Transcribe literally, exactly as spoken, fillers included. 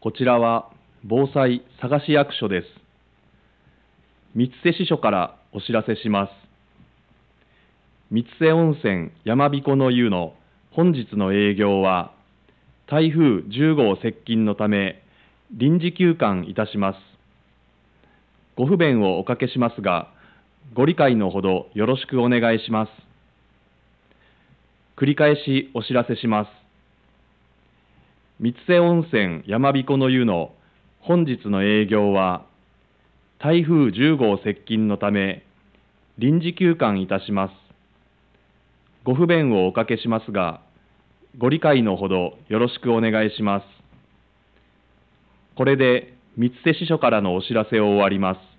こちらは防災佐賀市役所です。三瀬支所からお知らせします。三瀬温泉山彦の湯の本日の営業は台風じゅうごう接近のため臨時休館いたします。ご不便をおかけしますが、ご理解のほどよろしくお願いします。繰り返しお知らせします。三瀬温泉山彦の湯の本日の営業は台風じゅうごう接近のため臨時休館いたします。ご不便をおかけしますが、ご理解のほどよろしくお願いします。これで三瀬支所からのお知らせを終わります。